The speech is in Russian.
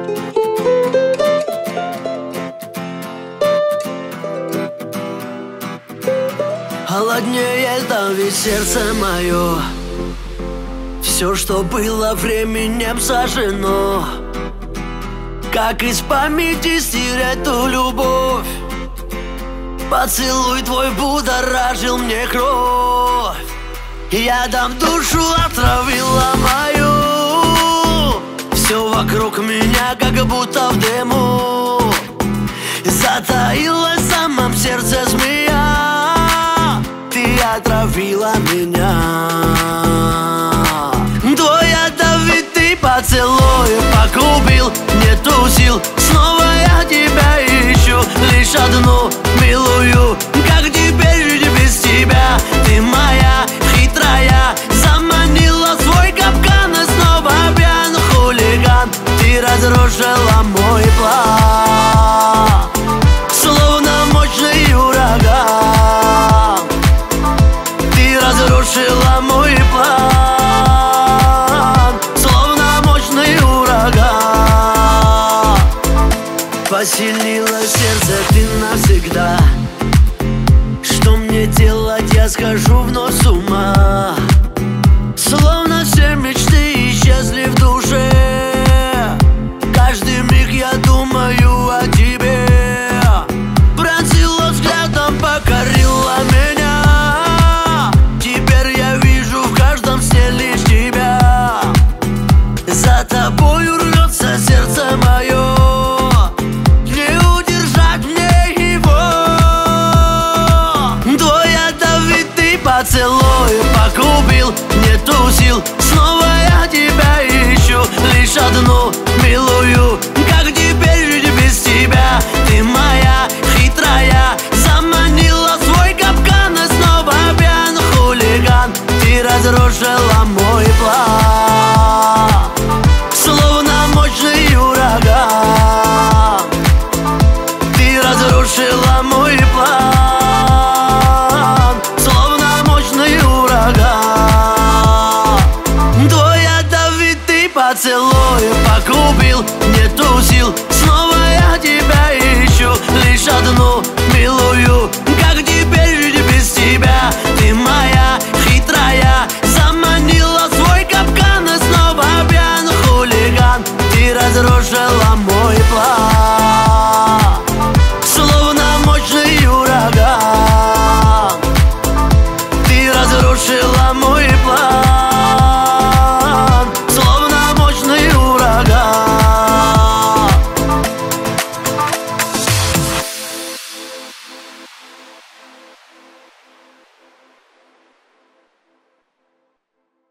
Холоднее давит сердце мое. Все, что было временем сожжено. Как из памяти стирать ту любовь? Поцелуй твой будоражил мне кровь. Ядом душу отравила мою. Все вокруг меня как будто в дыму. Затаилась в самом сердце змея. Ты отравила меня. Твой ядовитый поцелуй погубил, нету сил. Снова я тебя ищу, лишь одну милую. Как теперь жить без тебя? Ты моя хитрая, заманила в свой капкан. И снова пьян хулиган. Ты разрушила мой план, словно мощный ураган. Ты разрушила мой план, словно мощный ураган. Посильнило сердце ты навсегда. Что мне делать, я схожу вновь с ума. Словно все мечты исчезли в душе. Каждый миг я думаю о тебе. Пронзила взглядом, покорила меня. Теперь я вижу в каждом сне лишь тебя. За тобою рвется сердце мое. Не удержать мне его. Твой ядовитый поцелуй погубил, нету сил. Снова я тебя ищу, лишь одну милую. Как теперь жить без тебя? Ты моя хитрая, заманила в свой капкан. И снова пьян хулиган. Ты разрушила мой план, словно мощный ураган. Ты разрушила мой план, словно мощный ураган. Твой ядовитый поцелуй погубил, нету сил. Снова я тебя ищу, лишь одну милую. Как теперь жить без тебя? Ты моя хитрая, заманила в свой капкан. И снова пьян хулиган. Ты разрушила мой план.